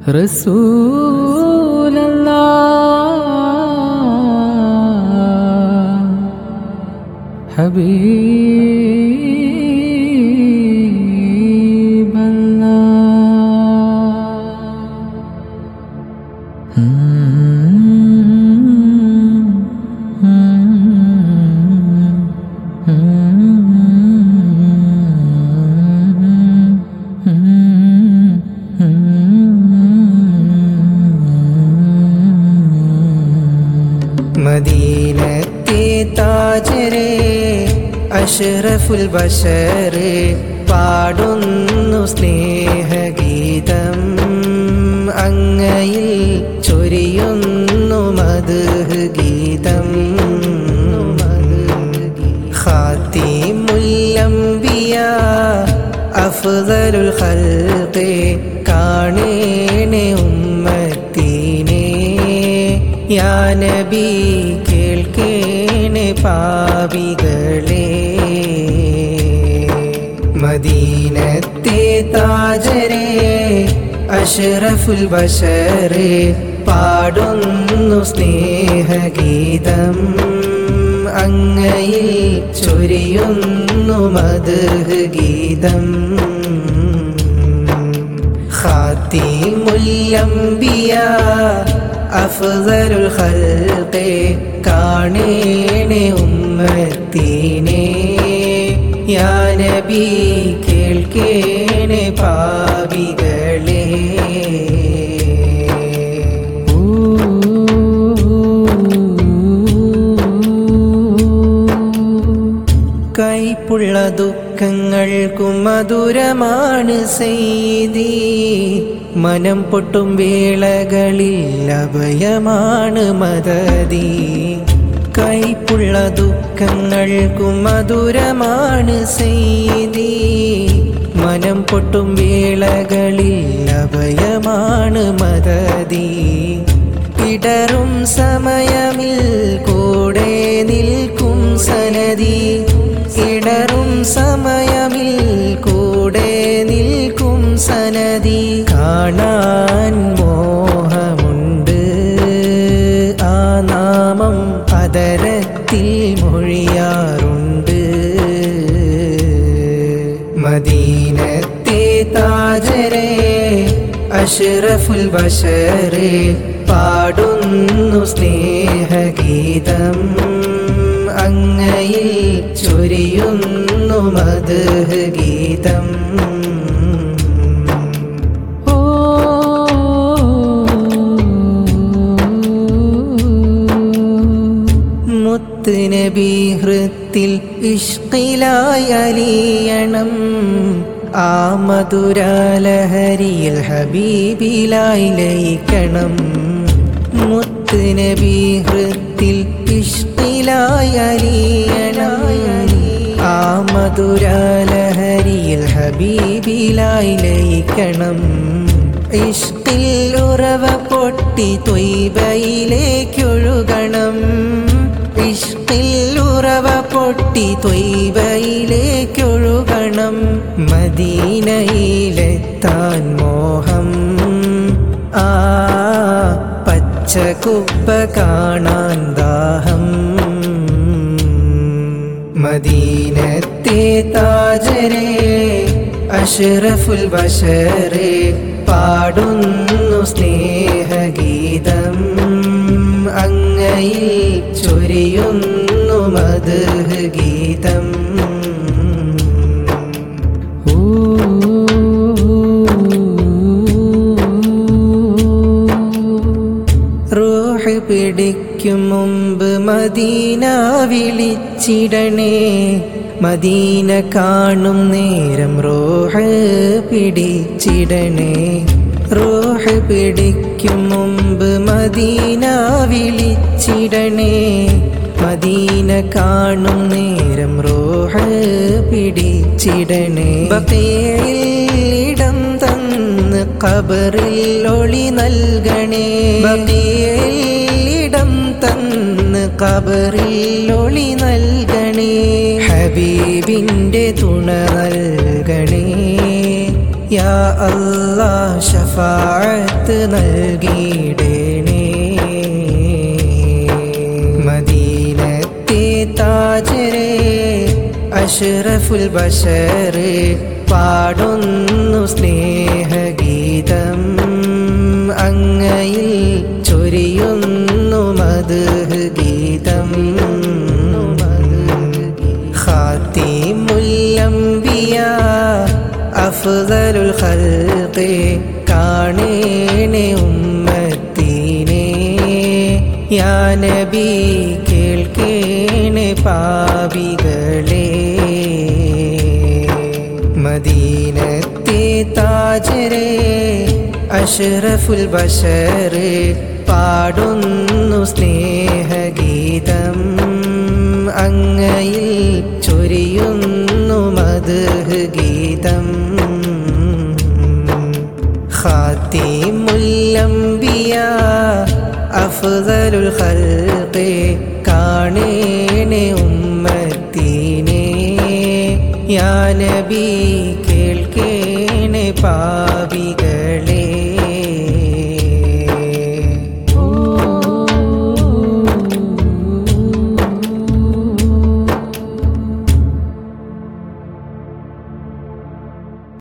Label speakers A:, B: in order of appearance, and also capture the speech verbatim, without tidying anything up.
A: റസൂലല്ലാഹ്
B: മദീനത്തെ താജരെ അഷ്റഫുൽ ബശരെ പാടുന്നു സ്നേഹഗീതം അങ്ങയിൽ ചൊരിയുന്നു മദ്ഹ് ഗീതം ഖാതിമുൽ അംബിയ അഫ്ദലുൽ ഖൽഖി കാണേണേ ഉമ്മത്തിനെ യാ നബി കേൾക്കേണേ പാപികളെ മദീനത്തെ താജരെ അഷ്റഫുൽ ബശരെ പാടുന്നു സ്നേഹഗീതം അങ്ങയിൽ ചൊരിയുന്നു മദ്ഹ് ഗീതം ഖാതിമുൽ അംബിയ അഫ്ദലുൽ ഖൽഖി കാണേണേ ഉമ്മത്തിനെ യാ നബി കേൾക്കേണേ പാപികളെ കൈപ്പുള്ള ദുഃഖങ്ങൾക്കു മധുരമാണ് സയ്യിദി മനം പൊട്ടും വേളകളിൽ അഭയമാണ് മദദി കൈപ്പുള്ള ദുഃഖങ്ങൾക്കു മധുരമാണ് സയ്യിദി മനം പൊട്ടും വേളകളിൽ അഭയമാണ് മദദി ഇടറും സമയമിൽ കൂടെ നിൽക്കും സനദി ഇടറും സമയമിൽ കൂടെ നിൽക്കും സനദി കാണാൻ മോഹമുണ്ട് ആ നാമം അതരത്തിൽ മൊഴിയാറുണ്ട് മദീനത്തെ താജരെ അഷ്റഫുൽ ബശരെ പാടുന്നു സ്നേഹഗീതം അങ്ങയിൽ ചൊരിയുന്നു മദ്ഹ് ഗീതം മുത്ത് നബി ഹൃത്തിൽ ഇഷ്ഖിലായി അലിയണം ആ മധുരലഹരിയിൽ ഹബീബിലായി ലയിക്കണം മുത്ത് നബി ഹൃത്തിൽ ഇഷ്ഖിലായി അലിയണം ആ മധുരലഹരിയിൽ ഹബീബിലായി ലയിക്കണം ഇഷ്ഖിൽ ഉറവ പൊട്ടി ത്വയ്ബയിലേക്കൊഴുകണം ഇഷ്ഖിൽ ഉറവ പൊട്ടി ത്വയ്ബയിലേക്കൊഴുകണം മദീനയിലെത്താൻ മോഹം ആ പച്ചക്കുബ്ബ കാണാൻ ദാഹം മദീനത്തെ താജരെ അഷ്റഫുൽ ബശരെ പാടുന്നു സ്നേഹഗീതം അങ്ങയിൽ ചൊരിയുന്നു മദ്ഹ് ഗീതം റൂഹ് പിടിക്കും മുമ്പ് മദീന വിളിച്ചിടണേ മദീന കാണും നേരം റൂഹ് പിടിച്ചിടണേ റൂഹ് പിടിക്കും മുമ്പ് മദീന വിളിച്ചിടണേ മദീന കാണും നേരം റൂഹ് പിടിച്ചിടണേ ബഖീഇൽ ഇടം തന്ന് ഖബറിൽ ഒളി നൽകണേ ബഖീഇൽ ഇടം തന്ന് ഖബറിൽ ഒളി നൽകണേ ഹബീബിന്റെ തുണ നൽകണേ യാ അല്ലാഹ് അല്ലാഹ് ശഫാഅത്ത് നൽകിയിടണേ. മദീനത്തെ താജരെ അഷ്റഫുൽ ബശർ പാടുന്നു സ്നേഹഗീതം. അങ്ങയിൽ ചൊരിയുന്നു മദ്ഹ് ഗീതം. ഖാതിമുൽ അംബിയാ അഫ്ദലുൽ ഖൽഖി കാണേണേ ഉമ്മത്തിനെ. യാ നബി കേൾക്കേണേ പാപികളെ. മദീനത്തെ താജരെ അഷ്റഫുൽ ബശർ പാടുന്നു സ്നേഹഗീതം. അങ്ങയിൽ ചൊരിയുന്നു മദ്ഹ് ഗീതം. ഖാതിമുൽ അംബിയാ അഫ്ദലുൽ ഖൽഖി കാണേണേ ഉമ്മത്തിനെ. യാ നബി കേൾക്കേണേ പാ